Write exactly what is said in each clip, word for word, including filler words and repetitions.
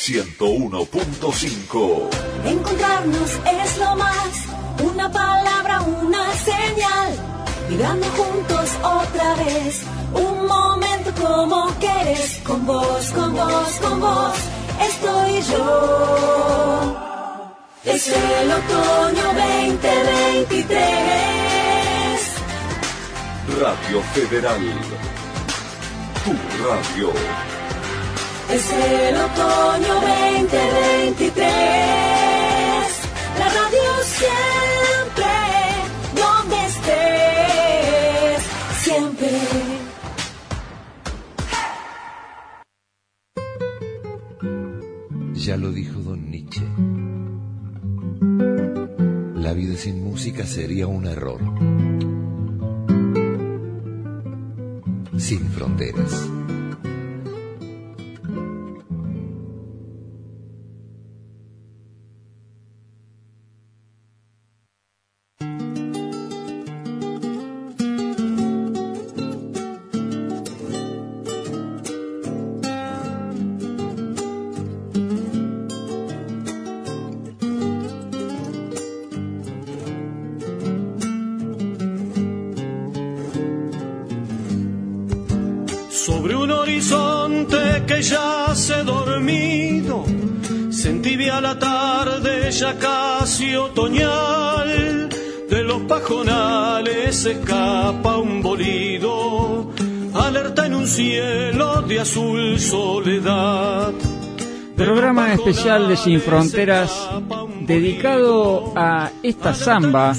ciento uno punto cinco. Encontrarnos es lo más, una palabra, una señal, vibrando juntos otra vez, un momento como quieres, con vos, con vos, con vos, estoy yo. Es el otoño veinte veintitrés. Radio Federal, tu radio. Es el otoño veinte veintitrés. La radio siempre, donde estés, siempre. Ya lo dijo don Nietzsche. La vida sin música sería un error. Sin fronteras. Sobre un horizonte que yace dormido, se entibia la tarde ya casi otoñal. De los pajonales escapa un bolido, alerta en un cielo de azul soledad. Programa especial de Sin Fronteras dedicado a esta samba,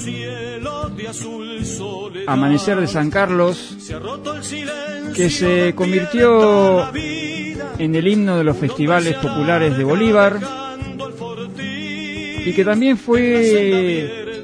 Amanecer de San Carlos, que se convirtió en el himno de los festivales populares de Bolívar y que también fue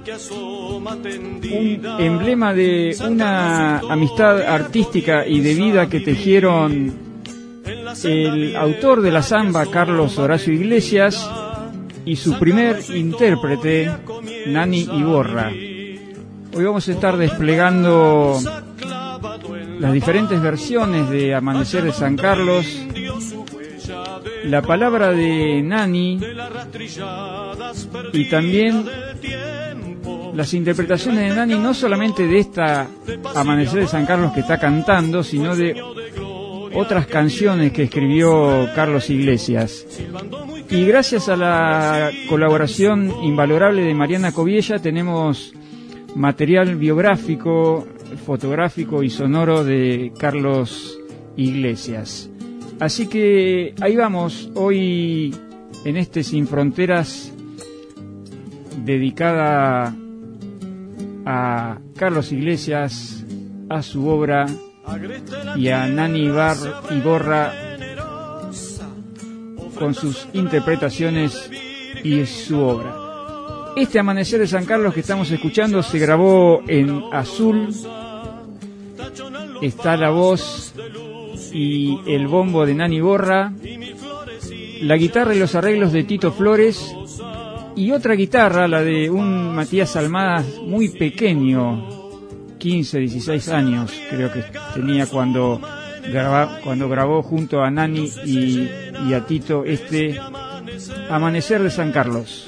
un emblema de una amistad artística y de vida que tejieron el autor de la samba, Carlos Horacio Iglesias, y su primer intérprete, Nani Iborra. Hoy vamos a estar desplegando las diferentes versiones de Amanecer de San Carlos, la palabra de Nani y también las interpretaciones de Nani, no solamente de esta Amanecer de San Carlos que está cantando, sino de otras canciones que escribió Carlos Iglesias. Y gracias a la colaboración invalorable de Mariana Coviella tenemos material biográfico, fotográfico y sonoro de Carlos Iglesias. Así que ahí vamos, hoy en este Sin Fronteras dedicada a Carlos Iglesias, a su obra y a Nani Iborra con sus interpretaciones y su obra. Este Amanecer de San Carlos que estamos escuchando se grabó en azul. Está la voz y el bombo de Nani Iborra, la guitarra y los arreglos de Tito Flores y otra guitarra, la de un Matías Almada muy pequeño, quince, dieciséis años creo que tenía cuando graba, cuando grabó junto a Nani y, y a Tito este Amanecer de San Carlos.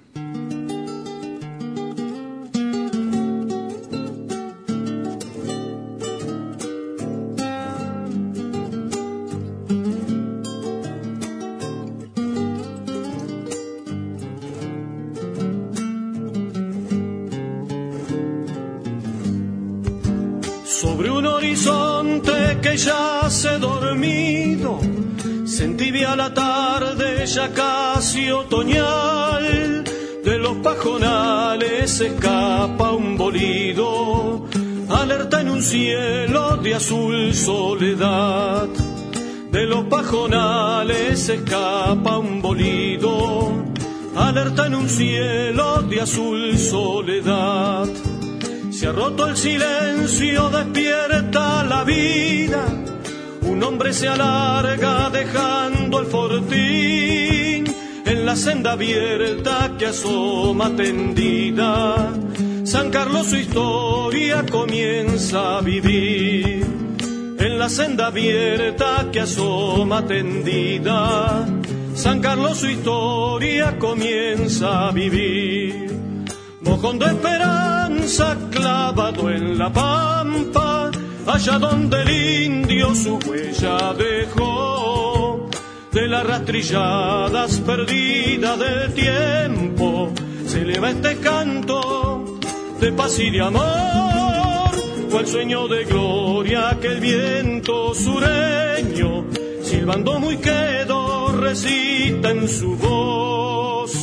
Sobre un horizonte que yace dormido, se entibia la tarde ya casi otoñal. De los pajonales escapa un bolido, alerta en un cielo de azul soledad. De los pajonales escapa un bolido, alerta en un cielo de azul soledad. Se ha roto el silencio, despierta la vida. Un hombre se alarga dejando el fortín en la senda abierta que asoma tendida. San Carlos su historia comienza a vivir en la senda abierta que asoma tendida. San Carlos su historia comienza a vivir. Mojón de esperanza clavado en la pampa, allá donde el indio su huella dejó. De las rastrilladas perdidas del tiempo se eleva este canto de paz y de amor, cual sueño de gloria que el viento sureño, silbando muy quedo, recita en su voz.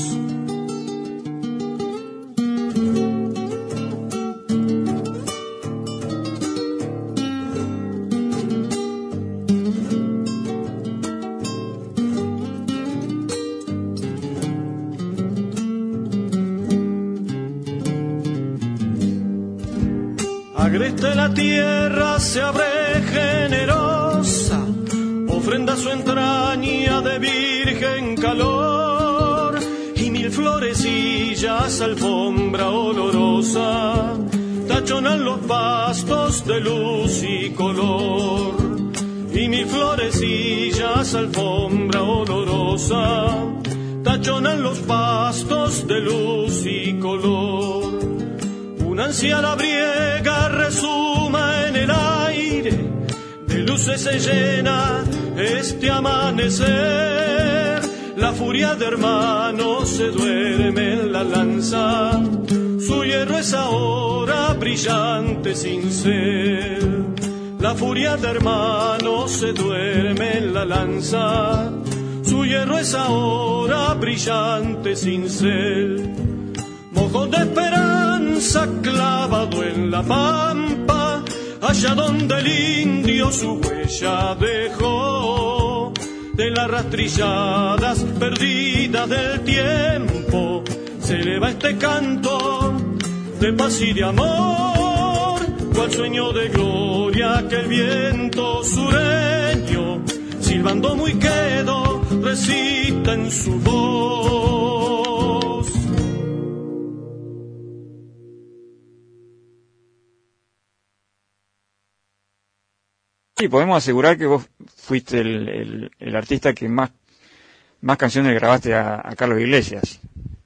Agreste la tierra se abre generosa, ofrenda su entraña de virgen calor, y mil florecillas alfombra olorosa, tachonan los pastos de luz y color. Y mil florecillas alfombra olorosa, tachonan los pastos de luz y color. Una ansia labriega resuma en el aire, de luces se llena este amanecer. La furia de hermano se duerme en la lanza, su hierro es ahora brillante sin ser. La furia de hermano se duerme en la lanza, su hierro es ahora brillante sin ser. Mojón de esperanza clavado en la pampa, allá donde el indio su huella dejó. De las rastrilladas perdidas del tiempo se eleva este canto de paz y de amor, cual sueño de gloria que el viento sureño, silbando muy quedo, recita en su voz. Sí, podemos asegurar que vos fuiste el, el, el artista que más, más canciones grabaste a, a Carlos Iglesias.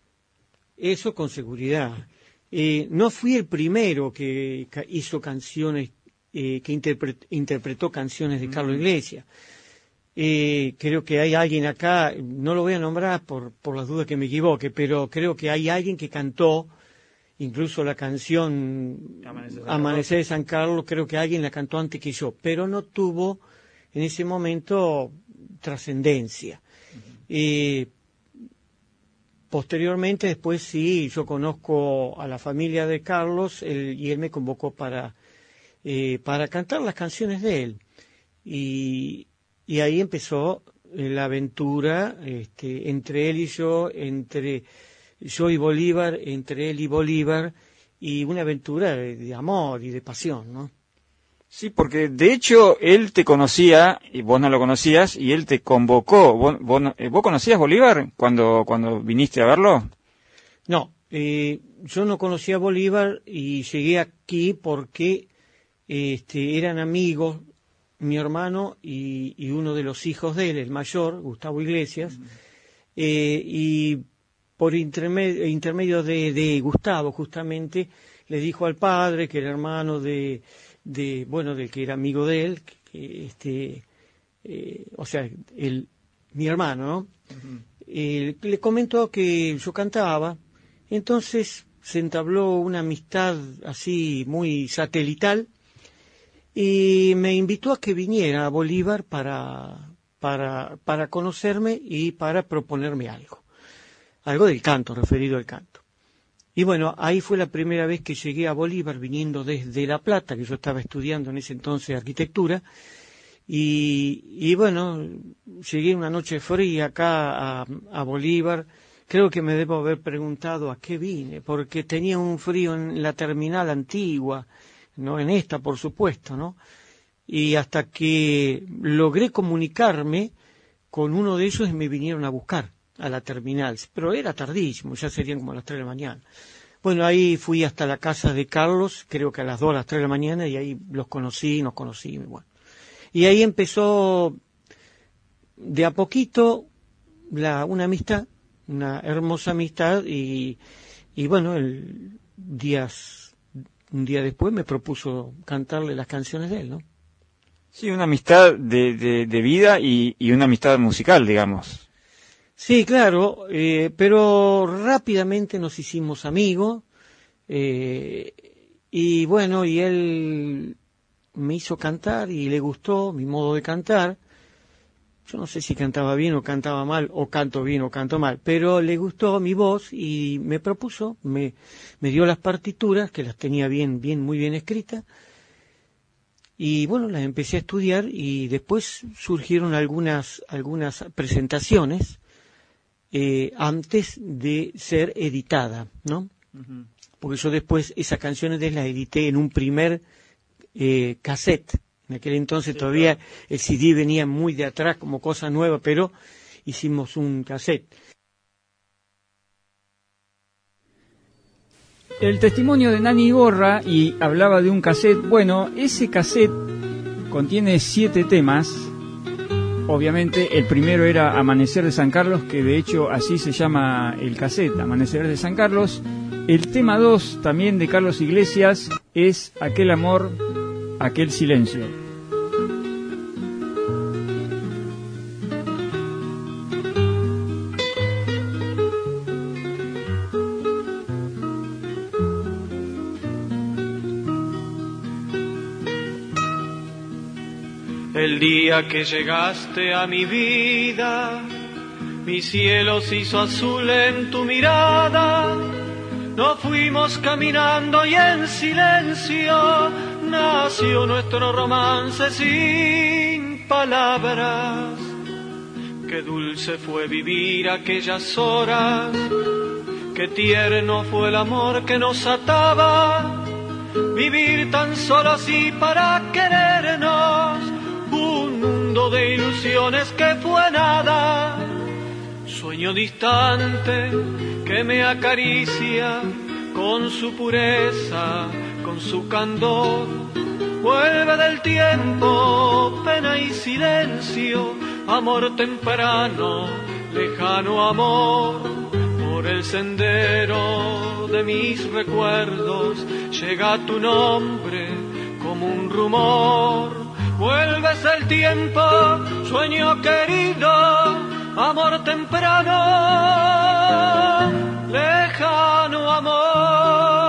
Eso con seguridad. Eh, no fui el primero que hizo canciones, eh, que interpretó, interpretó canciones de Carlos Iglesias. Eh, creo que hay alguien acá, no lo voy a nombrar por, por las dudas que me equivoque, pero creo que hay alguien que cantó incluso la canción Amanecer, Amanecer de San Carlos, creo que alguien la cantó antes que yo, pero no tuvo en ese momento trascendencia. Uh-huh. Eh, posteriormente, después sí, yo conozco a la familia de Carlos él, y él me convocó para, eh, para cantar las canciones de él. Y, y ahí empezó la aventura este, entre él y yo, entre yo y Bolívar, entre él y Bolívar, y una aventura de, de amor y de pasión, ¿no? Sí, porque de hecho él te conocía y vos no lo conocías y él te convocó. ¿Vos, vos, ¿vos conocías Bolívar cuando cuando viniste a verlo? No, eh, yo no conocía a Bolívar y llegué aquí porque este, eran amigos mi hermano y, y uno de los hijos de él, el mayor, Gustavo Iglesias, uh-huh. eh, y por intermedio, intermedio de, de Gustavo, justamente, le dijo al padre, que era hermano de, de bueno, del que era amigo de él, que, que este, eh, o sea, el, mi hermano, ¿no? Uh-huh. Eh, le comentó que yo cantaba, entonces se entabló una amistad así muy satelital, y me invitó a que viniera a Bolívar para, para, para conocerme y para proponerme algo. Algo del canto, referido al canto. Y bueno, ahí fue la primera vez que llegué a Bolívar, viniendo desde La Plata, que yo estaba estudiando en ese entonces arquitectura. Y, y bueno, llegué una noche fría acá a, a Bolívar. Creo que me debo haber preguntado a qué vine, porque tenía un frío en la terminal antigua, no en esta, por supuesto, ¿no? Y hasta que logré comunicarme con uno de ellos y me vinieron a buscar a la terminal, pero era tardísimo, ya serían como a las tres de la mañana. Bueno, ahí fui hasta la casa de Carlos, creo que a las dos, a las tres de la mañana, y ahí los conocí, nos conocí, bueno. Y ahí empezó de a poquito, la, una amistad, una hermosa amistad, y, y bueno, el días, un día después me propuso cantarle las canciones de él, ¿no? Sí, una amistad de, de, de vida y, y una amistad musical, digamos. Sí, claro, eh, pero rápidamente nos hicimos amigos, eh, y bueno, y él me hizo cantar y le gustó mi modo de cantar. Yo no sé si cantaba bien o cantaba mal, o canto bien o canto mal, pero le gustó mi voz y me propuso, me, me dio las partituras, que las tenía bien, bien, muy bien escritas, y bueno, las empecé a estudiar, y después surgieron algunas, algunas presentaciones, eh, antes de ser editada, ¿no? Uh-huh. Porque yo después esas canciones de las edité en un primer eh, cassette. En aquel entonces sí, todavía claro. El C D venía muy de atrás como cosa nueva, pero hicimos un cassette. El testimonio de Nani Iborra, y hablaba de un cassette. Bueno, ese cassette contiene siete temas. Obviamente el primero era Amanecer de San Carlos, que de hecho así se llama el cassette, Amanecer de San Carlos. El tema dos, también de Carlos Iglesias, es Aquel amor, aquel silencio. El día que llegaste a mi vida, mi cielo se hizo azul en tu mirada. Nos fuimos caminando y en silencio nació nuestro romance sin palabras. Qué dulce fue vivir aquellas horas, qué tierno fue el amor que nos ataba. Vivir tan solo así para querernos, un mundo de ilusiones que fue nada. Sueño distante que me acaricia con su pureza, con su candor. Vuelve del tiempo, pena y silencio, amor temprano, lejano amor. Por el sendero de mis recuerdos llega tu nombre como un rumor. Vuelves del tiempo, sueño querido, amor temprano, lejano amor.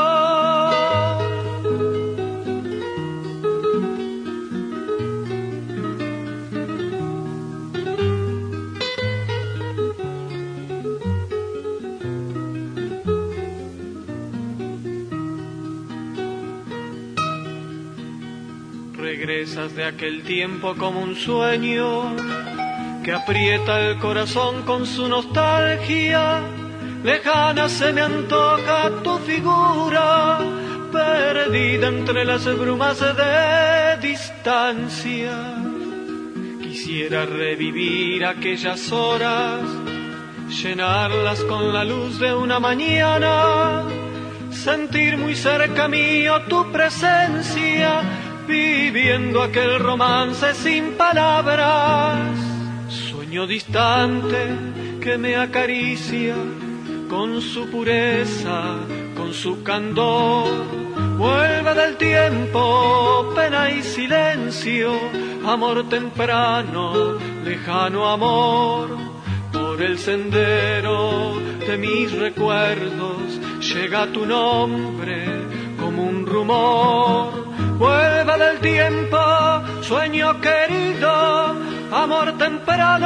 Regresas de aquel tiempo como un sueño que aprieta el corazón con su nostalgia. Lejana se me antoja tu figura, perdida entre las brumas de distancia. Quisiera revivir aquellas horas, llenarlas con la luz de una mañana, sentir muy cerca mío tu presencia, viviendo aquel romance sin palabras. Sueño distante que me acaricia con su pureza, con su candor. Vuelve del tiempo, pena y silencio, amor temprano, lejano amor. Por el sendero de mis recuerdos llega tu nombre como un rumor. Vuelve del tiempo, sueño querido, amor temprano,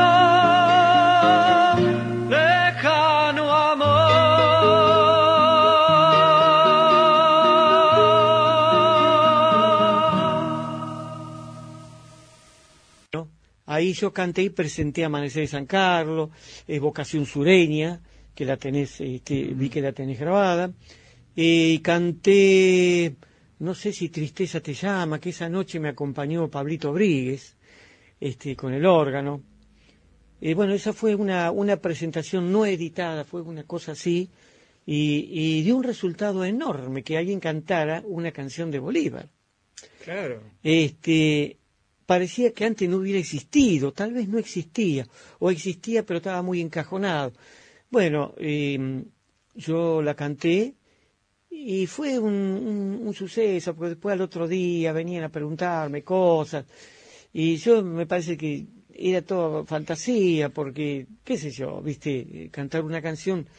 lejano amor. Ahí yo canté y presenté Amanecer de San Carlos, Evocación Sureña, que la tenés, este, vi que la tenés grabada, y eh, canté... No sé si Tristeza te llama, que esa noche me acompañó Pablito Bríguez, este, con el órgano. Eh, bueno, esa fue una, una presentación no editada, fue una cosa así, y, y dio un resultado enorme, que alguien cantara una canción de Bolívar. Claro. Este, parecía que antes no hubiera existido, tal vez no existía, o existía pero estaba muy encajonado. Bueno, eh, yo la canté y fue un, un, un suceso, porque después al otro día venían a preguntarme cosas, y yo me parece que era toda fantasía, porque, qué sé yo, viste, cantar una canción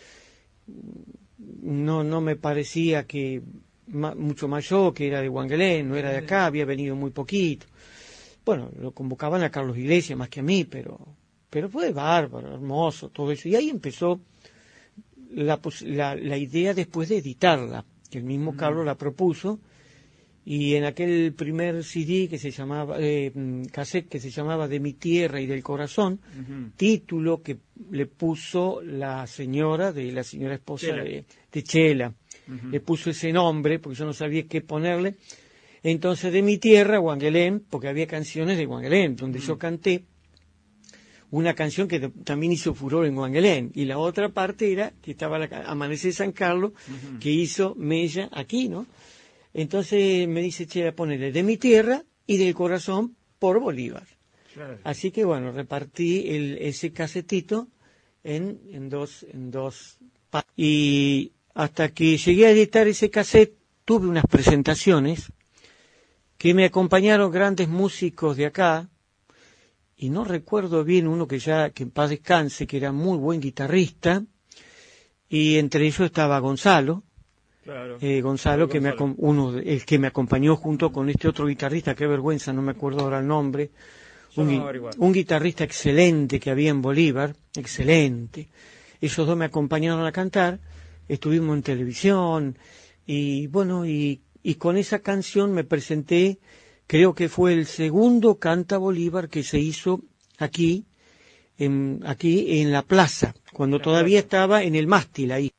no no me parecía que ma, mucho más yo, que era de Wangelén, no era de acá, había venido muy poquito. Bueno, lo convocaban a Carlos Iglesias más que a mí, pero pero fue bárbaro, hermoso, todo eso. Y ahí empezó la, la, la idea después de editarla, que el mismo Carlos la propuso, y en aquel primer C D que se llamaba, eh, cassette que se llamaba De mi tierra y del corazón, uh-huh. título que le puso la señora, de la señora esposa Chela. de, de Chela, uh-huh. le puso ese nombre, porque yo no sabía qué ponerle. Entonces, De mi tierra, Wangelén, porque había canciones de Wangelén, donde uh-huh. yo canté una canción que también hizo furor en Wangelén, y la otra parte era que estaba la Amanecer San Carlos, uh-huh. que hizo Mella aquí, ¿no? Entonces me dice, Chela, ponele De mi tierra y del corazón por Bolívar. Claro. Así que bueno, repartí el, ese casetito en, en dos, en dos partes. Y hasta que llegué a editar ese cassette, tuve unas presentaciones que me acompañaron grandes músicos de acá, y no recuerdo bien uno que ya, que en paz descanse, que era muy buen guitarrista, y entre ellos estaba Gonzalo, claro. eh, Gonzalo, que Gonzalo. Me, uno, el que me acompañó junto con este otro guitarrista, qué vergüenza, no me acuerdo ahora el nombre, un, un guitarrista excelente que había en Bolívar, excelente. Esos dos me acompañaron a cantar, estuvimos en televisión, y bueno, y, y con esa canción me presenté. Creo que fue el segundo Canta Bolívar que se hizo aquí, en, aquí en la plaza, cuando la todavía plaza. Estaba en el mástil ahí.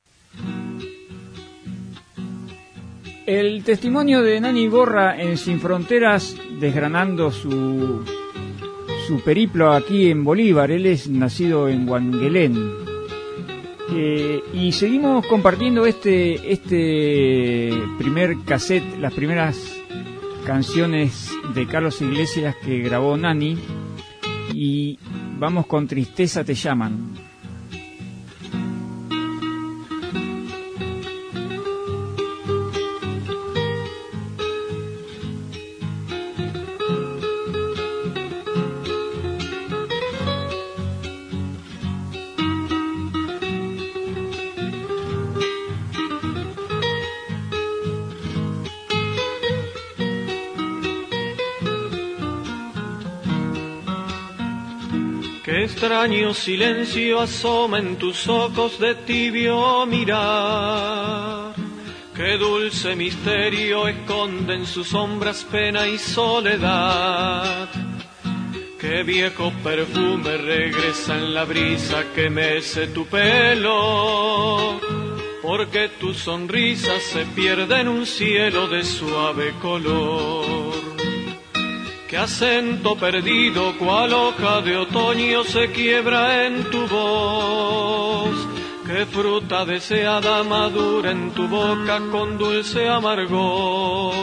El testimonio de Nani Iborra en Sin Fronteras, desgranando su, su periplo aquí en Bolívar. Él es nacido en Wangelén. Eh, y seguimos compartiendo este, este primer cassette, las primeras canciones de Carlos Iglesias que grabó Nani, y vamos con Tristeza te llaman. Qué extraño silencio asoma en tus ojos de tibio mirar, qué dulce misterio esconde en sus sombras pena y soledad, qué viejo perfume regresa en la brisa que mece tu pelo, porque tu sonrisa se pierde en un cielo de suave color. Qué acento perdido, cual hoja de otoño se quiebra en tu voz. Qué fruta deseada madura en tu boca con dulce amargor.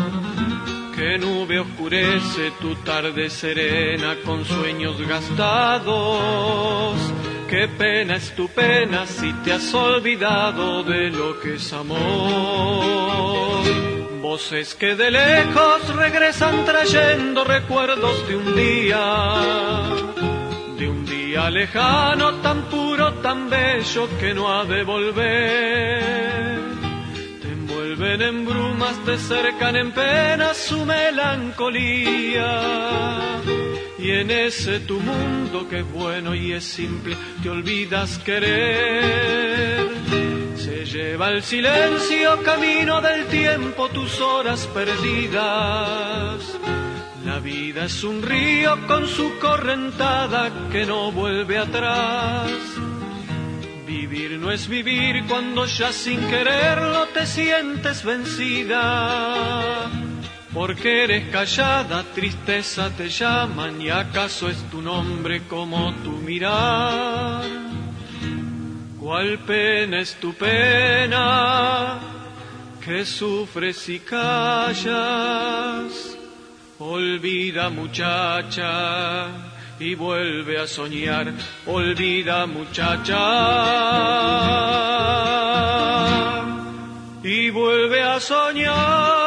Qué nube oscurece tu tarde serena con sueños gastados. Qué pena es tu pena si te has olvidado de lo que es amor. Voces que de lejos regresan trayendo recuerdos de un día, de un día lejano, tan puro, tan bello que no ha de volver. Te envuelven en brumas, te cercan en penas su melancolía, y en ese tu mundo que es bueno y es simple te olvidas querer. Se lleva el silencio camino del tiempo tus horas perdidas. La vida es un río con su correntada que no vuelve atrás. Vivir no es vivir cuando ya sin quererlo te sientes vencida. Porque eres callada, tristeza te llaman, y acaso es tu nombre como tu mirar. ¿Cuál pena es tu pena que sufres y callas? Olvida, muchacha, y vuelve a soñar. Olvida, muchacha, y vuelve a soñar.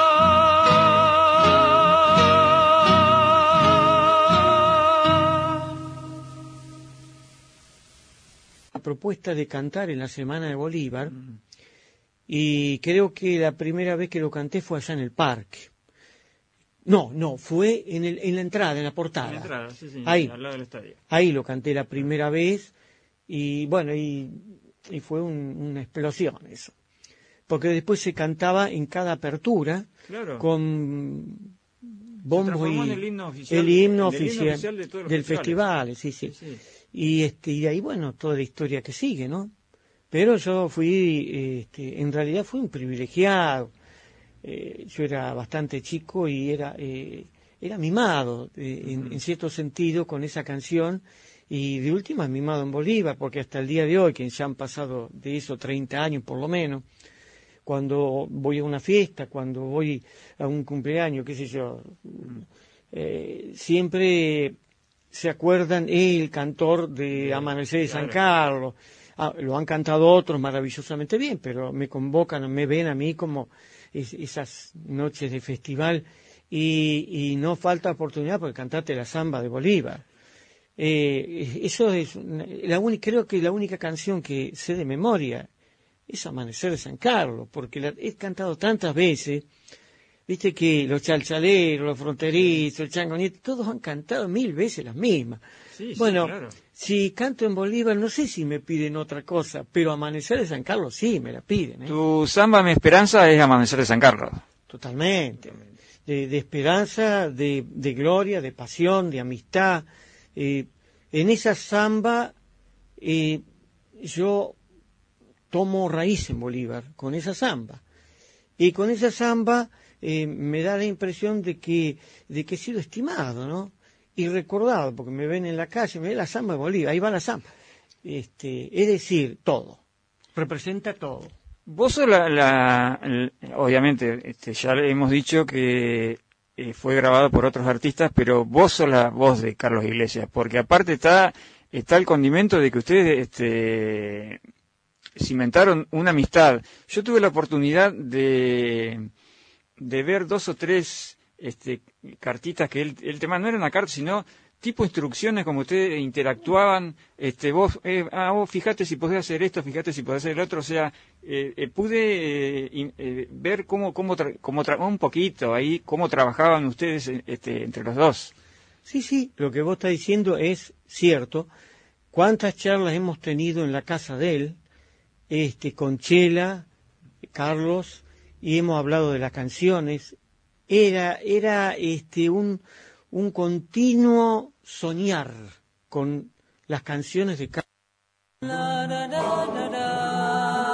La propuesta de cantar en la Semana de Bolívar, y creo que la primera vez que lo canté fue allá en el parque. No, no, fue en, el, en la entrada, en la portada. En la entrada, sí, sí, ahí, al lado del estadio. Ahí lo canté la primera vez y bueno, y, y fue un, una explosión eso. Porque después se cantaba en cada apertura, claro, con bombos y el himno oficial, el himno el oficial, himno oficial de todos los del festival, sí, sí. sí. Y, este, y de ahí, bueno, toda la historia que sigue, ¿no? Pero yo fui, este, en realidad fui un privilegiado. Eh, yo era bastante chico y era eh, era mimado eh, en, en cierto sentido con esa canción, y de última mimado en Bolívar, porque hasta el día de hoy, que ya han pasado de eso treinta años por lo menos, cuando voy a una fiesta, cuando voy a un cumpleaños, qué sé yo, eh, siempre se acuerdan eh, el cantor de Amanecer de San Carlos. Ah, lo han cantado otros maravillosamente bien, pero me convocan, me ven a mí como es, esas noches de festival, y, y no falta oportunidad porque cantaste la samba de Bolívar. Eh, eso es la única, creo que la única canción que sé de memoria es Amanecer de San Carlos, porque la he cantado tantas veces. Viste que los chalchaleros, los fronterizos, el chango nieto, todos han cantado mil veces las mismas. Sí, bueno, sí, claro. Si canto en Bolívar, no sé si me piden otra cosa, pero Amanecer de San Carlos sí, me la piden. ¿eh? Tu samba, mi esperanza, es Amanecer de San Carlos. Totalmente. De, de esperanza, de, de gloria, de pasión, de amistad. Eh, en esa samba eh, yo tomo raíz en Bolívar, con esa samba. Y con esa samba eh, me da la impresión de que, de que he sido estimado, ¿no? Y recordado, porque me ven en la calle, me ven la samba de Bolívar, ahí va la samba. Este, es decir, todo, representa todo. Vos sos la, la, la obviamente, este, ya le hemos dicho que eh, fue grabado por otros artistas, pero vos sos la voz de Carlos Iglesias, porque aparte está, está el condimento de que ustedes, este, cimentaron una amistad. Yo tuve la oportunidad de, de ver dos o tres este, cartitas que él, el tema no era una carta, sino tipo instrucciones, como ustedes interactuaban, este, vos, eh, ah, vos fíjate si podés hacer esto, fíjate si podés hacer el otro, o sea, eh, eh, pude eh, eh, ver cómo, cómo, tra cómo tra un poquito ahí, cómo trabajaban ustedes este, entre los dos. Sí, sí, lo que vos estás diciendo es cierto. ¿Cuántas charlas hemos tenido en la casa de él, este, con Chela, Carlos, y hemos hablado de las canciones? Era, era este, un, un continuo soñar con las canciones de Carlos. La, la, la, la, la.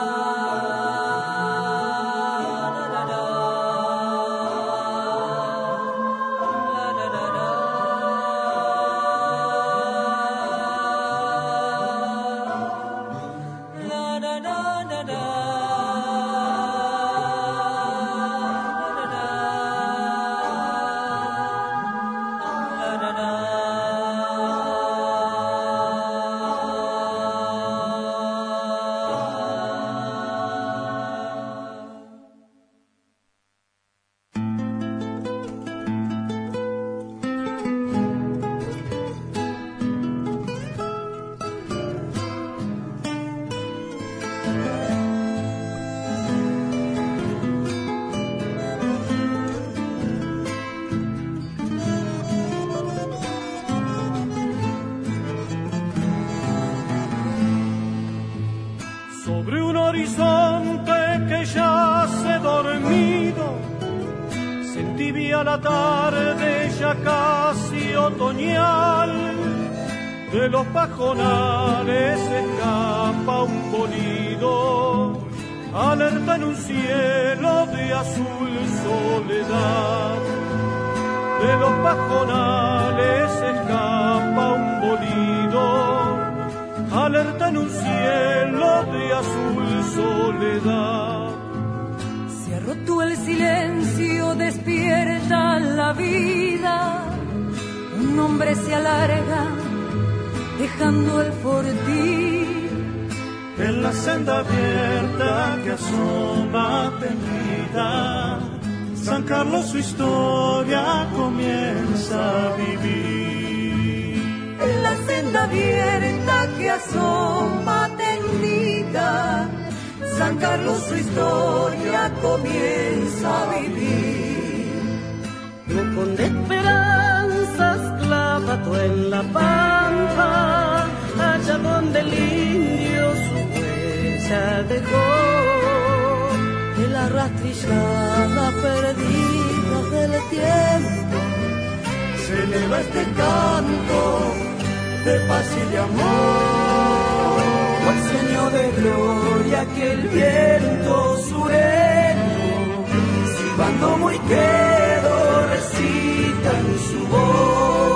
La tarde ya casi otoñal, de los pajonales escapa un bolido, alerta en un cielo de azul soledad. De los pajonales escapa un bolido, alerta en un cielo de azul soledad. roto el silencio, despierta la vida. Un hombre se alarga, dejando el fortín. En la senda abierta que asoma tendida, San Carlos su historia comienza a vivir. En la senda abierta que asoma tendida, San Carlos su historia comienza a vivir. Mojón de esperanzas clavado en la pampa, allá donde el indio su huella dejó. En la rastrillada perdida del tiempo se eleva este canto de paz y de amor. Cual sueño de gloria que el viento sureño, silbando muy quedo, recita en su voz.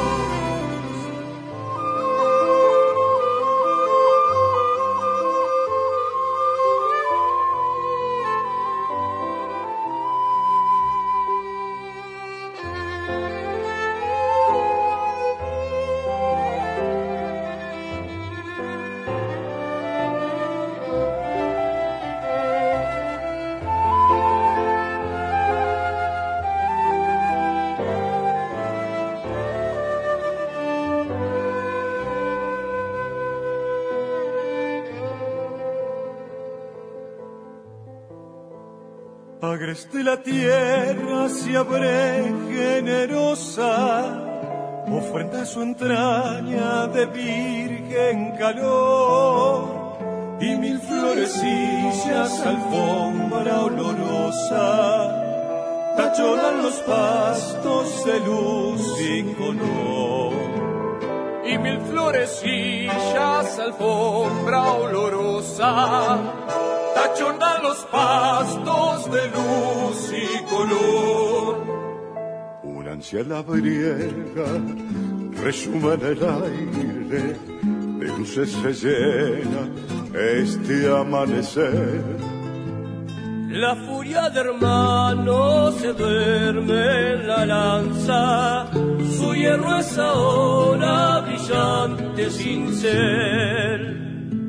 Agreste la tierra se abre generosa, ofrenda su entraña de virgen calor, y mil florecillas alfombra olorosa, tachonan los pastos de luz y color. Y mil florecillas alfombra olorosa, tachonan los pastos de luz y color. Una anciana briega resuma en el aire, de luces se llena este amanecer. La furia de hermano se duerme en la lanza, su hierro es ahora brillante sin ser.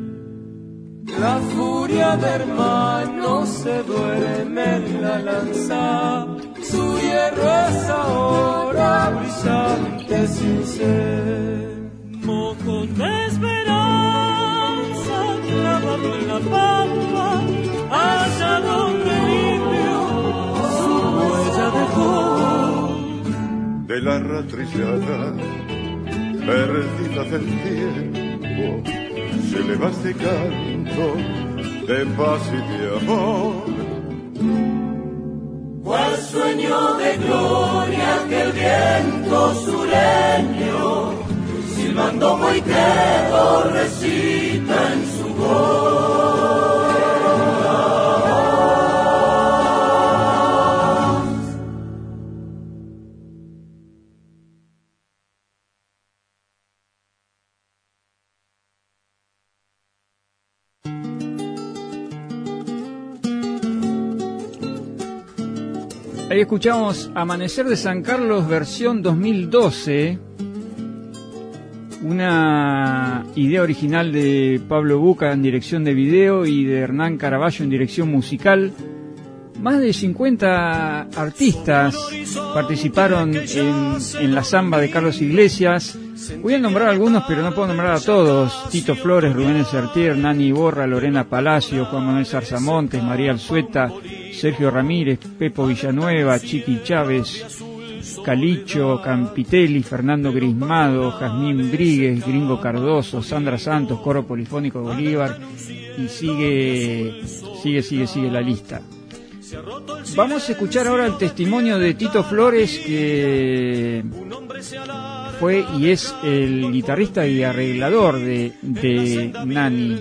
La furia de hermano se duerme en la lanza, su hierro es ahora brillante sin ser. Mojón de esperanza clavado en la pampa, allá donde el indio su huella dejó. De la ratrillada perdida del tiempo se eleva este canto de paz y de amor. Cual sueño de gloria que el viento sureño, silbando muy quedo, recita en su voz. Ahí escuchamos Amanecer de San Carlos versión dos mil doce, una idea original de Pablo Buca en dirección de video y de Hernán Caraballo en dirección musical. Más de cincuenta artistas participaron en, en la samba de Carlos Iglesias. Voy a nombrar algunos, pero no puedo nombrar a todos. Tito Flores, Rubén Sertier, Nani Borra, Lorena Palacio, Juan Manuel Zarzamontes, María Alzueta, Sergio Ramírez, Pepo Villanueva, Chiqui Chávez, Calicho, Campitelli, Fernando Grismado, Jazmín Bríguez, Gringo Cardoso, Sandra Santos, Coro Polifónico de Bolívar, y sigue, sigue, sigue, sigue la lista. Vamos a escuchar ahora el testimonio de Tito Flores, que fue y es el guitarrista y arreglador de, de Nani.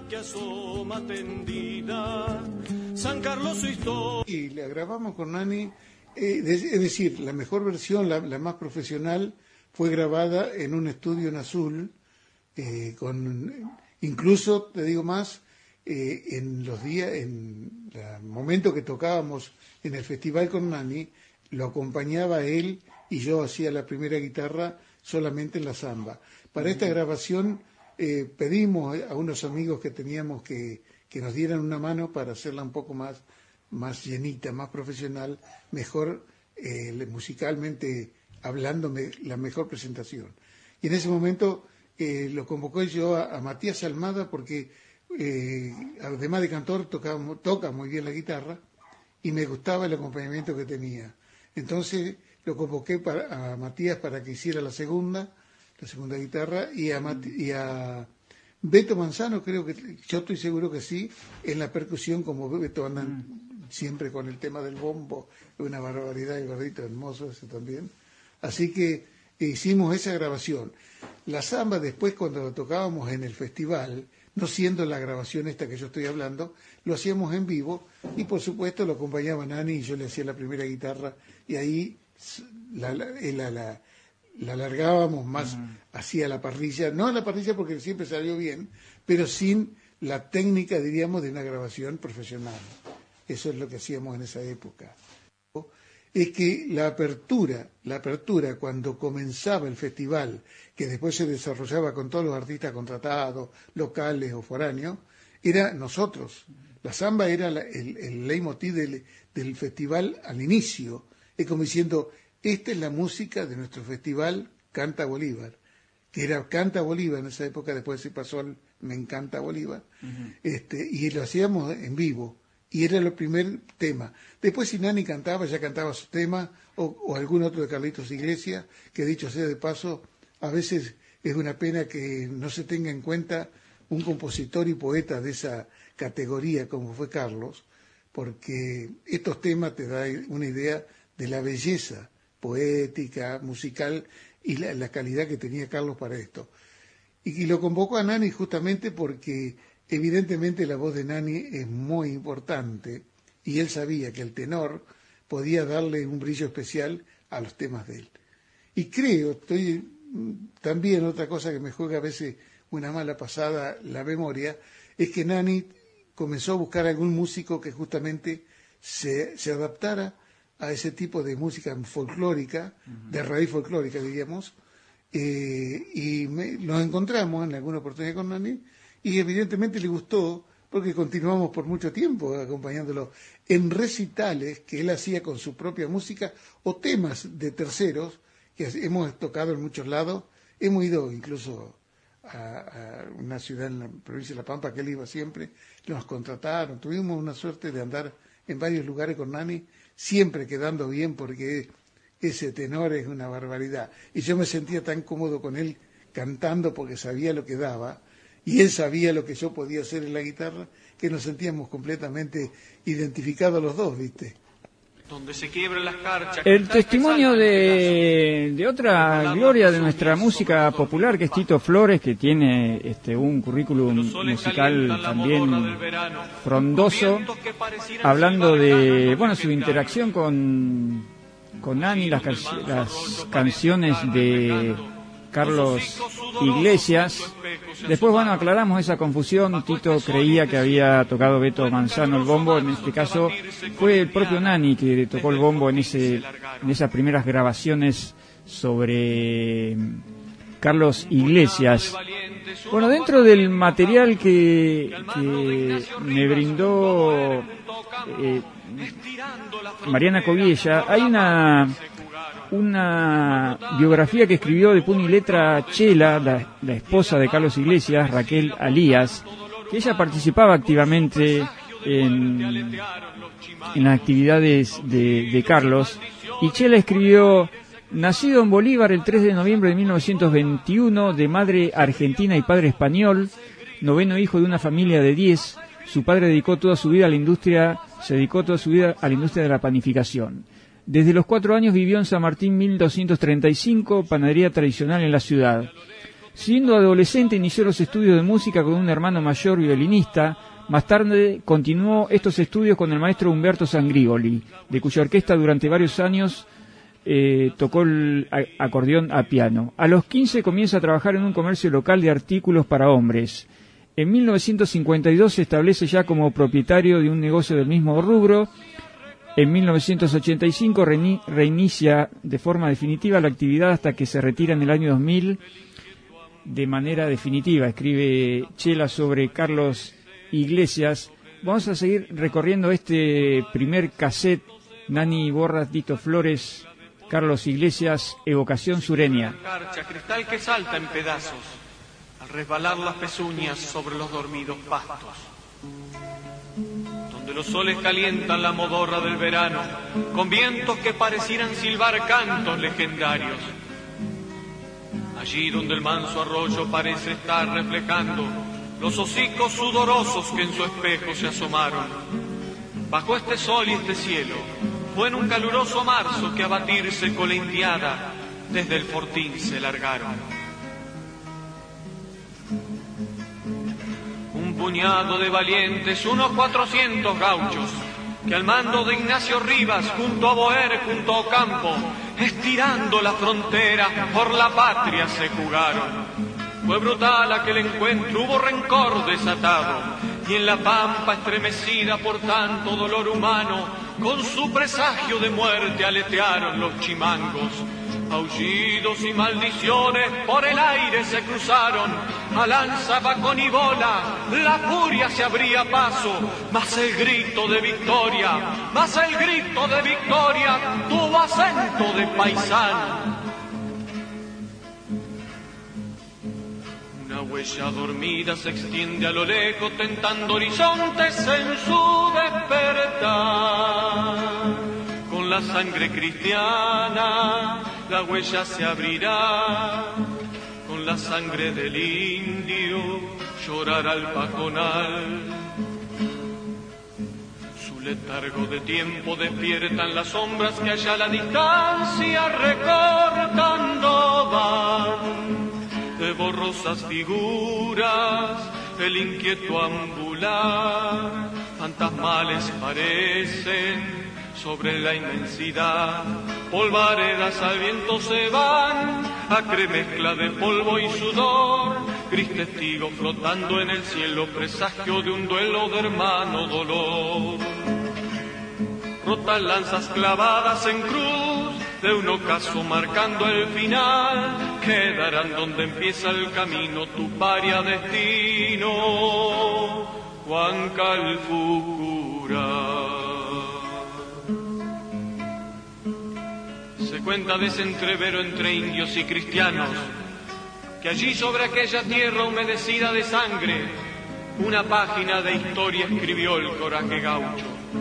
Y la grabamos con Nani, eh, es decir, la mejor versión, la, la más profesional, fue grabada en un estudio en Azul, eh, con incluso, te digo más, eh, en los días, en el momento que tocábamos en el festival con Nani, lo acompañaba él y yo hacía la primera guitarra solamente en la samba. Para esta grabación eh, pedimos a unos amigos que teníamos que, que nos dieran una mano para hacerla un poco más, más llenita, más profesional, mejor eh, musicalmente hablando, me, la mejor presentación. Y en ese momento eh, lo convocó yo a, a Matías Almada porque eh, además de cantor tocaba, toca muy bien la guitarra y me gustaba el acompañamiento que tenía. Entonces lo convoqué para, a Matías para que hiciera la segunda, la segunda guitarra, y a, Mati, y a Beto Manzano, creo que, yo estoy seguro que sí, en la percusión, como Beto anda mm. siempre con el tema del bombo, una barbaridad, el gordito hermoso ese también. Así que hicimos esa grabación. La samba después, cuando la tocábamos en el festival, no siendo la grabación esta que yo estoy hablando, lo hacíamos en vivo y por supuesto lo acompañaba Nani y yo le hacía la primera guitarra y ahí la, la, la, la, la alargábamos más uh-huh. hacia la parrilla, no a la parrilla porque siempre salió bien, pero sin la técnica, diríamos, de una grabación profesional. Eso es lo que hacíamos en esa época. Es que la apertura, la apertura cuando comenzaba el festival, que después se desarrollaba con todos los artistas contratados, locales o foráneos, era nosotros. La samba era la, el, el leitmotiv del, del festival al inicio. Es como diciendo, esta es la música de nuestro festival Canta Bolívar, que era Canta Bolívar en esa época, después se pasó al Me Encanta Bolívar, uh-huh. este, y lo hacíamos en vivo. Y era el primer tema. Después si Nani cantaba, ya cantaba su tema, o, o algún otro de Carlitos Iglesias, que dicho sea de paso, a veces es una pena que no se tenga en cuenta un compositor y poeta de esa categoría como fue Carlos, porque estos temas te dan una idea de la belleza poética, musical y la, la calidad que tenía Carlos para esto. Y, y lo convocó a Nani justamente porque evidentemente la voz de Nani es muy importante y él sabía que el tenor podía darle un brillo especial a los temas de él. Y creo, estoy también otra cosa que me juega a veces una mala pasada la memoria, es que Nani comenzó a buscar algún músico que justamente se, se adaptara a ese tipo de música folclórica, uh-huh. de raíz folclórica diríamos, eh, y me, nos encontramos en alguna oportunidad con Nani, y evidentemente le gustó, porque continuamos por mucho tiempo acompañándolo en recitales que él hacía con su propia música o temas de terceros que hemos tocado en muchos lados. Hemos ido incluso a, a una ciudad en la provincia de La Pampa que él iba siempre, nos contrataron, tuvimos una suerte de andar en varios lugares con Nani, siempre quedando bien porque ese tenor es una barbaridad. Y yo me sentía tan cómodo con él cantando porque sabía lo que daba. Y él sabía lo que yo podía hacer en la guitarra, que nos sentíamos completamente identificados los dos, ¿viste? Donde se quiebran las carchas. El testimonio de, de otra gloria de nuestra música popular, que es Tito Flores, que tiene este, un currículum musical también frondoso, hablando de bueno su interacción con, con Nani, las, las canciones de Carlos Iglesias. Después, bueno, aclaramos esa confusión. Tito creía que había tocado Beto Manzano el bombo. En este caso fue el propio Nani que tocó el bombo en ese en esas primeras grabaciones sobre Carlos Iglesias. Bueno, dentro del material que, que me brindó eh, Mariana Coviella, hay una una biografía que escribió de puño y letra Chela, la, la esposa de Carlos Iglesias, Raquel Alías, que ella participaba activamente en, en las actividades de, de Carlos. Y Chela escribió: nacido en Bolívar el tres de noviembre de mil novecientos veintiuno, de madre argentina y padre español, noveno hijo de una familia de diez, su padre dedicó toda su vida a la industria, se dedicó toda su vida a la industria de la panificación. Desde los cuatro años vivió en San Martín mil doscientos treinta y cinco, panadería tradicional en la ciudad. Siendo adolescente inició los estudios de música con un hermano mayor violinista. Más tarde continuó estos estudios con el maestro Humberto Sangrigoli, de cuya orquesta durante varios años eh, tocó el acordeón a piano. A los quince comienza a trabajar en un comercio local de artículos para hombres. En mil novecientos cincuenta y dos se establece ya como propietario de un negocio del mismo rubro. En mil novecientos ochenta y cinco reinicia de forma definitiva la actividad hasta que se retira en el año dos mil de manera definitiva. Escribe Chela sobre Carlos Iglesias. Vamos a seguir recorriendo este primer cassette. Nani Borras, Tito Flores, Carlos Iglesias, Evocación Sureña. Carcha, cristal que salta en pedazos al resbalar las pezuñas sobre los dormidos pastos, donde los soles calientan la modorra del verano con vientos que parecieran silbar cantos legendarios. Allí donde el manso arroyo parece estar reflejando los hocicos sudorosos que en su espejo se asomaron. Bajo este sol y este cielo fue en un caluroso marzo que a batirse con la indiada desde el fortín se largaron. Un puñado de valientes, unos cuatrocientos gauchos, que al mando de Ignacio Rivas, junto a Boer, junto a Ocampo, estirando la frontera por la patria se jugaron. Fue brutal aquel encuentro, hubo rencor desatado, y en la pampa estremecida por tanto dolor humano, con su presagio de muerte aletearon los chimangos. Aullidos y maldiciones por el aire se cruzaron, a lanza, bacón y bola, la furia se abría paso, mas el grito de victoria, mas el grito de victoria tuvo acento de paisano. Una huella dormida se extiende a lo lejos, tentando horizontes en su despertar. Con la sangre cristiana la huella se abrirá, con la sangre del indio llorará el pajonal. Su letargo de tiempo despiertan las sombras que allá a la distancia recortando van. De borrosas figuras el inquieto ambular, fantasmales parecen sobre la inmensidad. Polvaredas al viento se van, acre mezcla de polvo y sudor, gris testigo flotando en el cielo, presagio de un duelo de hermano dolor. Rotas lanzas clavadas en cruz de un ocaso marcando el final, quedarán donde empieza el camino tu paria destino, Juan Calfucurá. Se cuenta de ese entrevero entre indios y cristianos, que allí sobre aquella tierra humedecida de sangre, una página de historia escribió el coraje gaucho.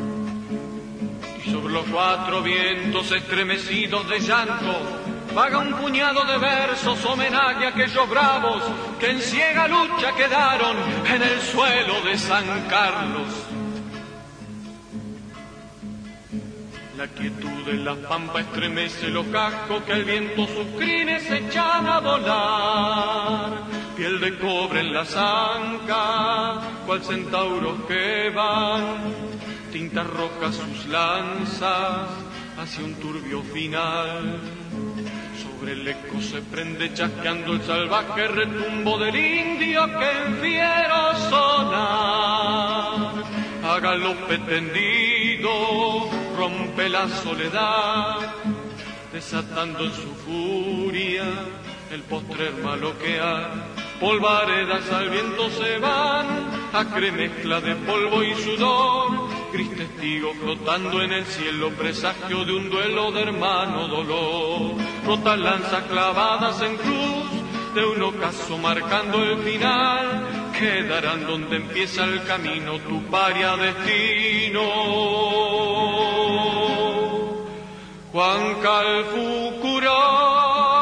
Y sobre los cuatro vientos estremecidos de llanto, vaga un puñado de versos, homenaje a aquellos bravos que en ciega lucha quedaron en el suelo de San Carlos. La quietud de la pampa estremece los cascos que el viento sus crines echan a volar. Piel de cobre en las ancas, cual centauros que van, tintas rojas sus lanzas hacia un turbio final. Sobre el eco se prende chasqueando el salvaje retumbo del indio que en fiero sonar a galope tendido rompe la soledad, desatando en su furia el postrer maloquear. Polvaredas al viento se van, acre mezcla de polvo y sudor, gris testigo flotando en el cielo, presagio de un duelo de hermano dolor. Rotas lanzas clavadas en cruz de un ocaso marcando el final, quedarán donde empieza el camino tu paria destino, Juan Calfucurá.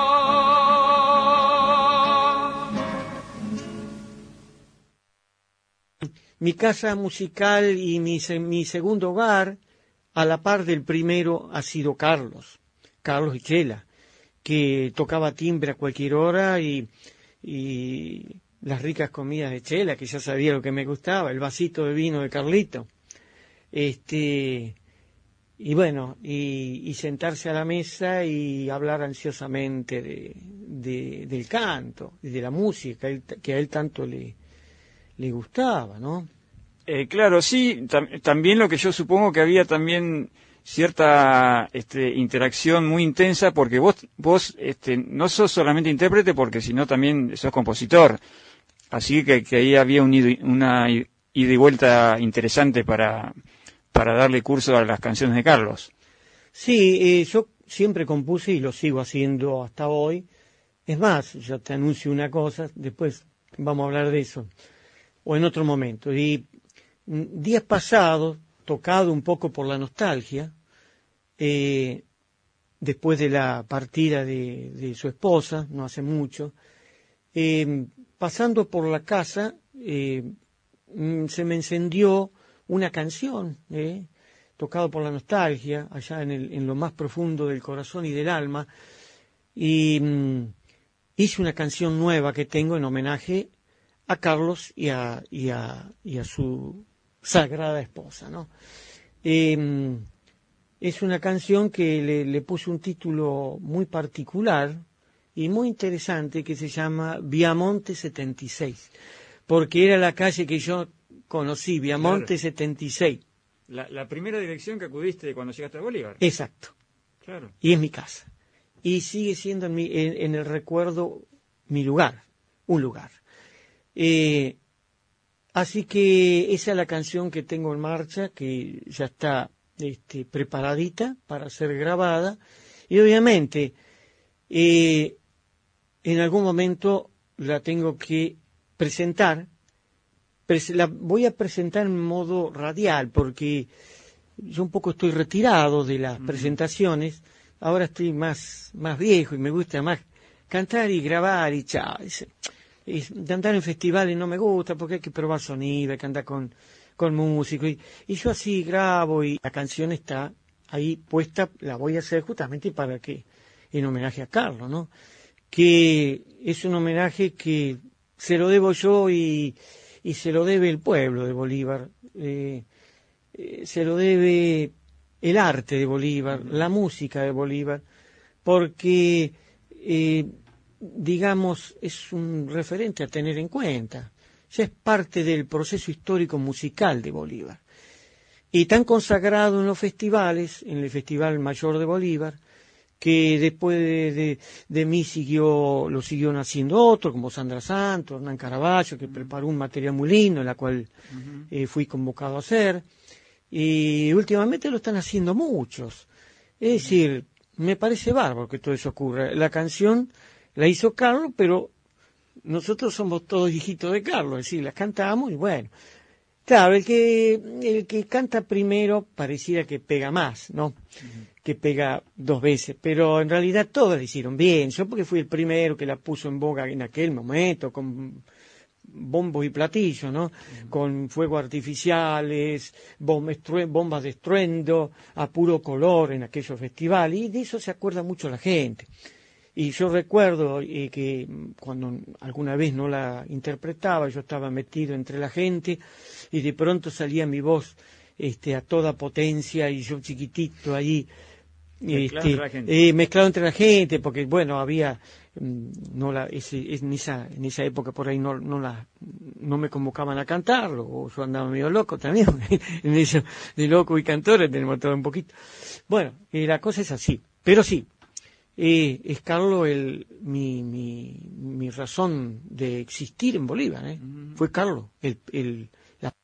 Mi casa musical y mi, mi segundo hogar, a la par del primero, ha sido Carlos, Carlos y Chela, que tocaba timbre a cualquier hora y, y las ricas comidas de Chela, que ya sabía lo que me gustaba, el vasito de vino de Carlito. Este, y bueno, y, y sentarse a la mesa y hablar ansiosamente de, de, del canto y de la música, que a él tanto le, le gustaba, ¿no? Eh, claro, sí, tam también lo que yo supongo que había también cierta este, interacción muy intensa, porque vos, vos este, no sos solamente intérprete, porque sino también sos compositor. Así que, que ahí había un ida, una ida y vuelta interesante para, para darle curso a las canciones de Carlos. Sí, eh, yo siempre compuse y lo sigo haciendo hasta hoy. Es más, yo te anuncio una cosa, después vamos a hablar de eso, o en otro momento. Y días pasados, tocado un poco por la nostalgia, eh, después de la partida de, de su esposa, no hace mucho, eh, pasando por la casa, eh, se me encendió una canción, eh, tocado por la nostalgia, allá en, el, en lo más profundo del corazón y del alma, y mm, hice una canción nueva que tengo en homenaje a Carlos y a, y a, y a su sagrada esposa, ¿no? Eh, es una canción que le, le puse un título muy particular y muy interesante que se llama Viamonte setenta y seis, porque era la calle que yo conocí, Viamonte claro. setenta y seis. La, la primera dirección que acudiste cuando llegaste a Bolívar. Exacto. Claro. Y es mi casa. Y sigue siendo en, mi, en, en el recuerdo mi lugar, un lugar. Eh, Así que esa es la canción que tengo en marcha, que ya está este, preparadita para ser grabada. Y obviamente, eh, en algún momento la tengo que presentar. Pres la voy a presentar en modo radial, porque yo un poco estoy retirado de las mm. presentaciones. Ahora estoy más, más viejo y me gusta más cantar y grabar y chao. Y de andar en festivales no me gusta porque hay que probar sonido, hay que andar con, con músicos. Y, y yo así grabo y la canción está ahí puesta, la voy a hacer justamente para que, en homenaje a Carlos, ¿no? Que es un homenaje que se lo debo yo y, y se lo debe el pueblo de Bolívar, eh, eh, se lo debe el arte de Bolívar, la música de Bolívar, porque... Eh, digamos, es un referente a tener en cuenta. Ya es parte del proceso histórico musical de Bolívar. Y tan consagrado en los festivales, en el Festival Mayor de Bolívar, que después de, de, de mí siguió, lo siguieron haciendo otros, como Sandra Santos, Hernán Caraballo, que preparó un material muy lindo, en la cual uh-huh. eh, fui convocado a hacer. Y últimamente lo están haciendo muchos. Es decir, me parece bárbaro que todo eso ocurra. La canción la hizo Carlos, pero nosotros somos todos hijitos de Carlos, es decir, las cantamos y bueno. Claro, el que el que canta primero pareciera que pega más, ¿no? Uh-huh. Que pega dos veces, pero en realidad todos la hicieron bien. Yo porque fui el primero que la puso en boga en aquel momento, con bombos y platillos, ¿no? Uh-huh. Con fuegos artificiales, bombas de estruendo, a puro color en aquellos festivales, y de eso se acuerda mucho la gente. Y yo recuerdo eh, que cuando alguna vez no la interpretaba, yo estaba metido entre la gente y de pronto salía mi voz este, a toda potencia y yo chiquitito ahí mezclado, este, entre, la eh, mezclado entre la gente, porque bueno, había no la ese, en esa en esa época por ahí no no la no me convocaban a cantarlo, o yo andaba medio loco también en eso de loco y cantores tenemos todo un poquito. Bueno, eh, la cosa es así, pero sí. Eh, es Carlos el, mi, mi, mi razón de existir en Bolívar, ¿eh? Mm. Fue Carlos el, el, la...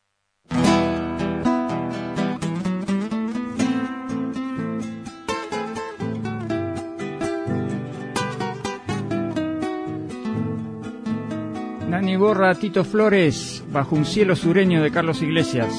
Nani Borra, Tito Flores, Bajo un cielo sureño de Carlos Iglesias.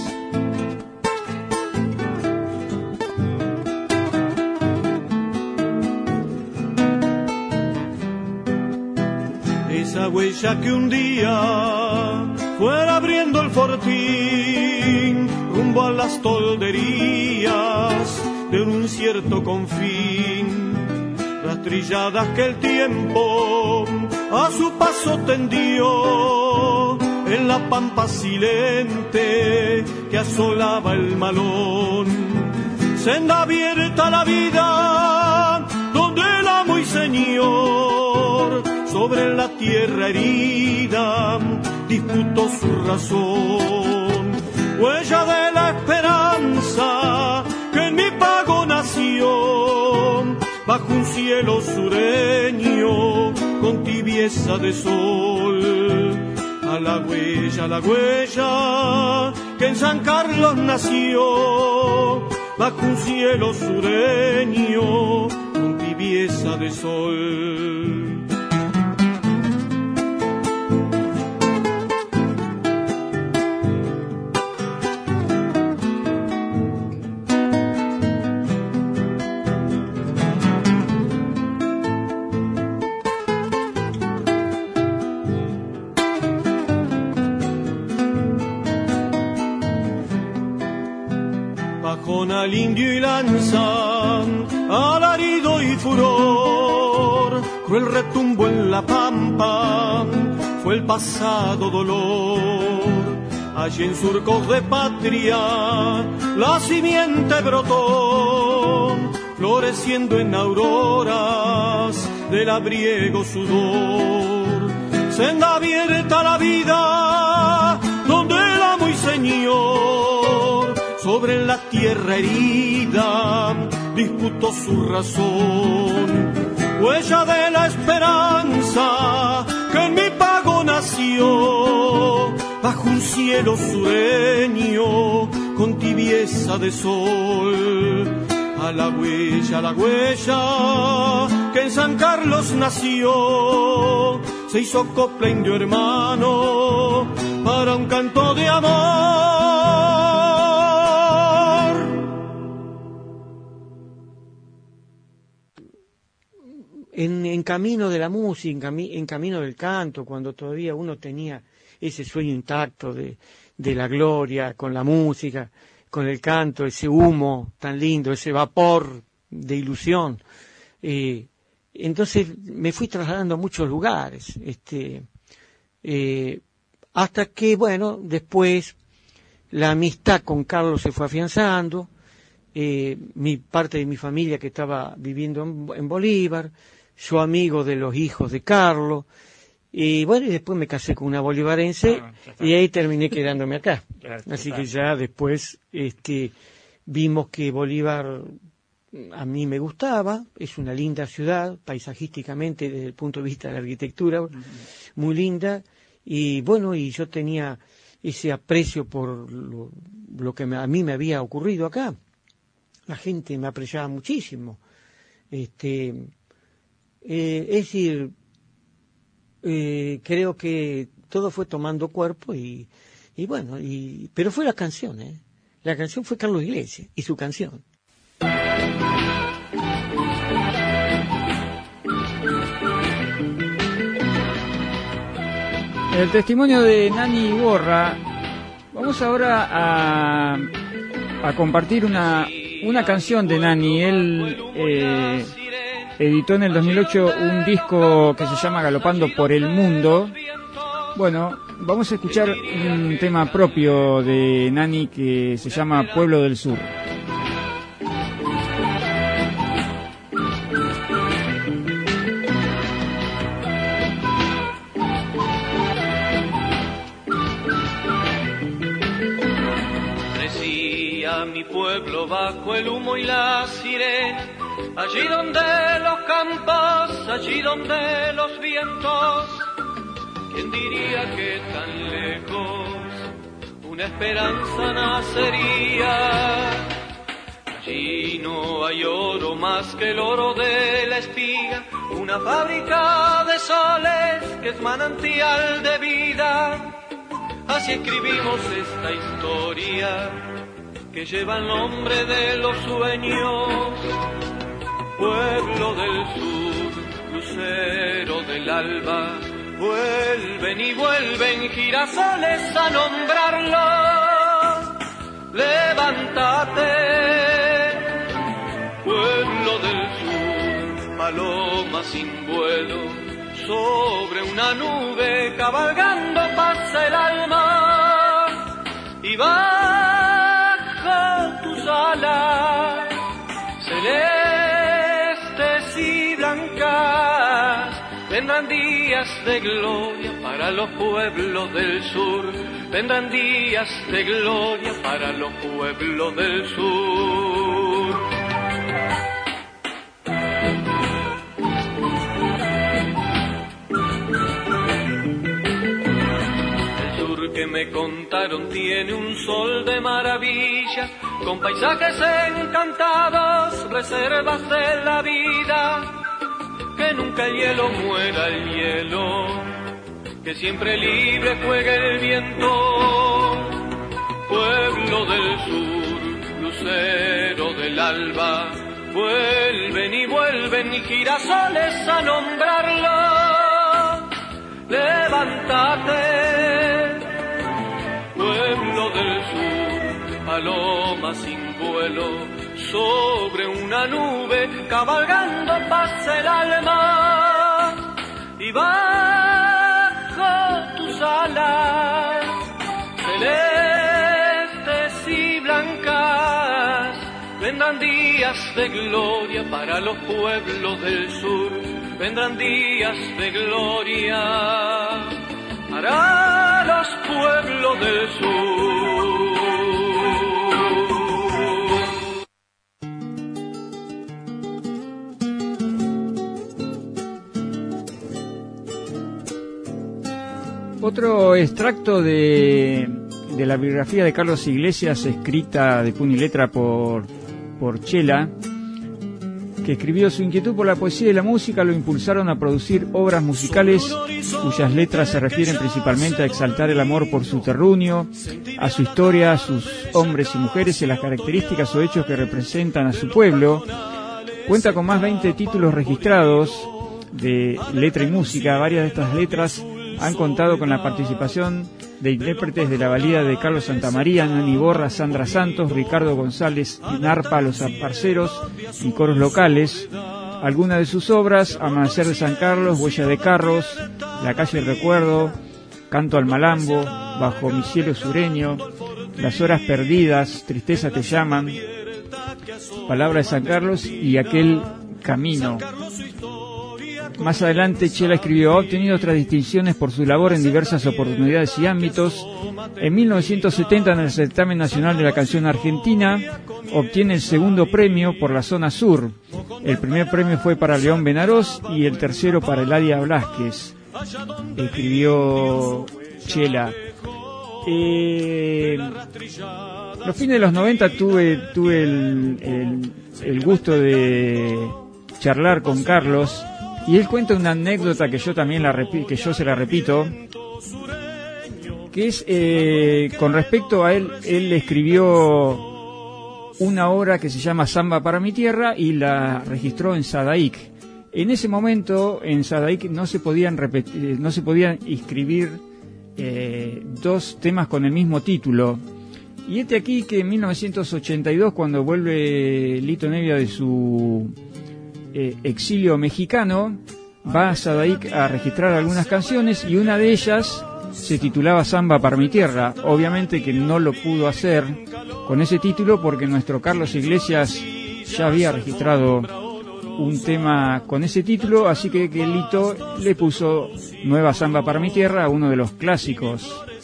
Esa huella que un día fuera abriendo el fortín rumbo a las tolderías de un incierto confín, rastrilladas que el tiempo a su paso tendió en la pampa silente que asolaba el malón, senda abierta a la vida donde el amo y señor sobre la tierra herida disputó su razón. Huella de la esperanza que en mi pago nació, bajo un cielo sureño con tibieza de sol. A la huella, a la huella que en San Carlos nació, bajo un cielo sureño con tibieza de sol. Con al indio y lanza, alarido y furor, cruel retumbo en la pampa, fue el pasado dolor. Allí en surcos de patria, la simiente brotó, floreciendo en auroras del labriego sudor. Senda abierta la vida, donde el amo y señor, sobre la tierra herida disputó su razón. Huella de la esperanza que en mi pago nació, bajo un cielo sureño con tibieza de sol. A la huella, a la huella que en San Carlos nació, se hizo copla indio hermano para un canto de amor. En, en camino de la música, en, cami, en camino del canto, cuando todavía uno tenía ese sueño intacto de, de la gloria con la música, con el canto, ese humo tan lindo, ese vapor de ilusión. Eh, entonces me fui trasladando a muchos lugares, este, eh, hasta que, bueno, después la amistad con Carlos se fue afianzando, eh, mi parte de mi familia que estaba viviendo en, en Bolívar, yo amigo de los hijos de Carlos, y bueno, y después me casé con una bolivarense, ah, y ahí terminé quedándome acá. Claro, así que ya después este, vimos que Bolívar a mí me gustaba, es una linda ciudad, paisajísticamente desde el punto de vista de la arquitectura, uh-huh. muy linda, y bueno, y yo tenía ese aprecio por lo, lo que me, a mí me había ocurrido acá. La gente me apreciaba muchísimo. Este, eh, es decir, eh, creo que todo fue tomando cuerpo y, y bueno, y, pero fue la canción, ¿eh? La canción fue Carlos Iglesias y su canción. El testimonio de Nani Iborra. Vamos ahora a, a compartir una, una canción de Nani. Él eh, editó en el dos mil ocho un disco que se llama Galopando por el Mundo. Bueno, vamos a escuchar un tema propio de Nani que se llama Pueblo del Sur. Mi pueblo bajo el humo y la sirena, allí donde los campos, allí donde los vientos, ¿quién diría que tan lejos una esperanza nacería? Allí no hay oro más que el oro de la espiga, una fábrica de soles que es manantial de vida. Así escribimos esta historia que lleva el nombre de los sueños. Pueblo del sur, lucero del alba, vuelven y vuelven girasoles a nombrarlo. Levántate, pueblo del sur, paloma sin vuelo, sobre una nube cabalgando pasa el alma y va tus alas celestes y blancas, vendrán días de gloria para para los pueblos del sur. Vendrán días de gloria para los pueblos del sur. El sur que me contaron tiene un sol de maravilla, con paisajes encantados, reservas de la vida. Que nunca el hielo muera el hielo, que siempre libre juegue el viento. Pueblo del sur, lucero del alba, vuelven y vuelven y girasoles a nombrarlo. Levántate, pueblo del sur, paloma sin vuelo, sobre una nube cabalgando pasa el alma, y bajo tus alas celestes y blancas vendrán días de gloria para los pueblos del sur. Vendrán días de gloria para los pueblos del sur. Otro extracto de, de la biografía de Carlos Iglesias, escrita de puño y letra por, por Chela, que escribió: su inquietud por la poesía y la música lo impulsaron a producir obras musicales cuyas letras se refieren principalmente a exaltar el amor por su terruño, a su historia, a sus hombres y mujeres y a las características o hechos que representan a su pueblo. Cuenta con más de veinte títulos registrados de letra y música. Varias de estas letras han contado con la participación de intérpretes de la valía de Carlos Santamaría, Nani Borra, Sandra Santos, Ricardo González en arpa, Los Aparceros y coros locales. Algunas de sus obras: Amanecer de San Carlos, Huella de Carros, La Calle del Recuerdo, Canto al Malambo, Bajo mi cielo sureño, Las Horas Perdidas, Tristeza te llaman, Palabra de San Carlos y Aquel Camino. Más adelante, Chela escribió: ha obtenido otras distinciones por su labor en diversas oportunidades y ámbitos. En mil novecientos setenta, en el Certamen Nacional de la Canción Argentina, obtiene el segundo premio por la zona sur. El primer premio fue para León Benarós y el tercero para Eladia Blázquez. Escribió Chela. Eh, los fines de los noventa tuve, tuve el, el, el gusto de charlar con Carlos, y él cuenta una anécdota que yo también la repi- que yo se la repito, que es eh, con respecto a él. Él escribió una obra que se llama Samba para mi tierra y la registró en Sadaic. En ese momento en Sadaic no se podían repetir, no se podían inscribir eh, dos temas con el mismo título. Y este aquí que en mil novecientos ochenta y dos, cuando vuelve Lito Nevia de su Eh, exilio mexicano, va a Sadaic a registrar algunas canciones y una de ellas se titulaba Samba para mi tierra. Obviamente que no lo pudo hacer con ese título porque nuestro Carlos Iglesias ya había registrado un tema con ese título, así que, que Lito le puso Nueva Samba para mi tierra, uno de los clásicos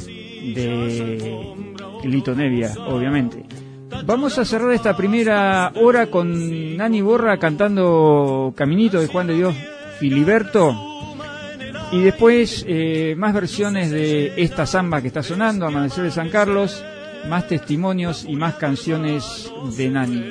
de Lito Nevia, obviamente. Vamos a cerrar esta primera hora con Nani Borra cantando Caminito de Juan de Dios Filiberto, y después eh, más versiones de esta samba que está sonando, Amanecer de San Carlos, más testimonios y más canciones de Nani.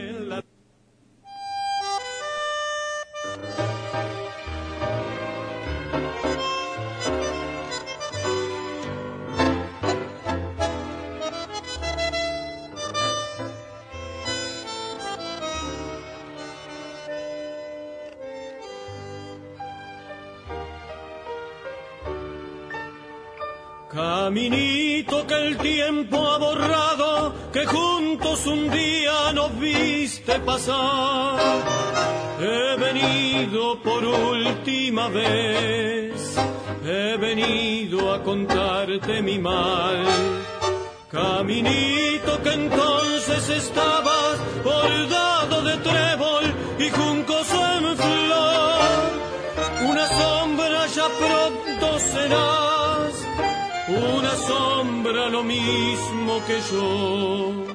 Caminito que el tiempo ha borrado, que juntos un día nos viste pasar. He venido por última vez, he venido a contarte mi mal. Caminito que entonces estabas bordado de trébol y juncos en flor. Una sombra ya pronto se serás una sombra lo mismo que yo.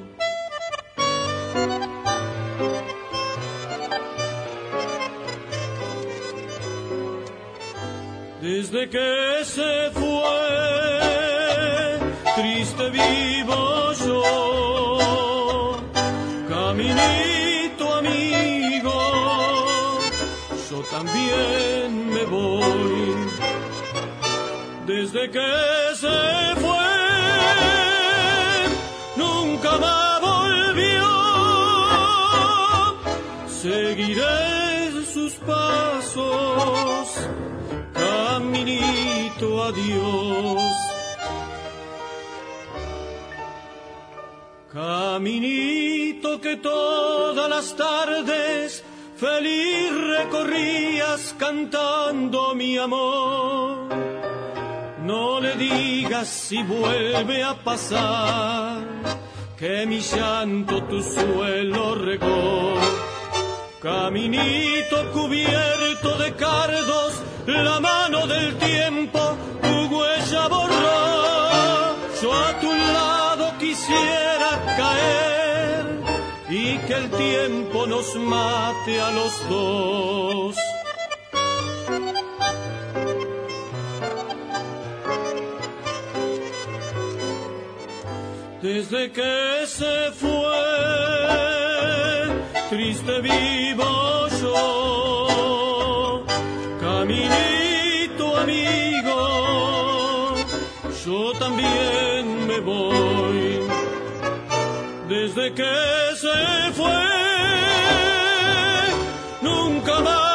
Desde que se fue, triste vivo yo, caminito amigo, yo también me voy. Desde que se fue, nunca más volvió, seguiré sus pasos, caminito adiós, caminito que todas las tardes feliz recorrías cantando mi amor. No le digas si vuelve a pasar que mi llanto tu suelo regó. Caminito cubierto de cardos, la mano del tiempo tu huella borró. Yo a tu lado quisiera caer y que el tiempo nos mate a los dos. Desde que se fue, triste vivo yo, caminito amigo, yo también me voy. Desde que se fue, nunca más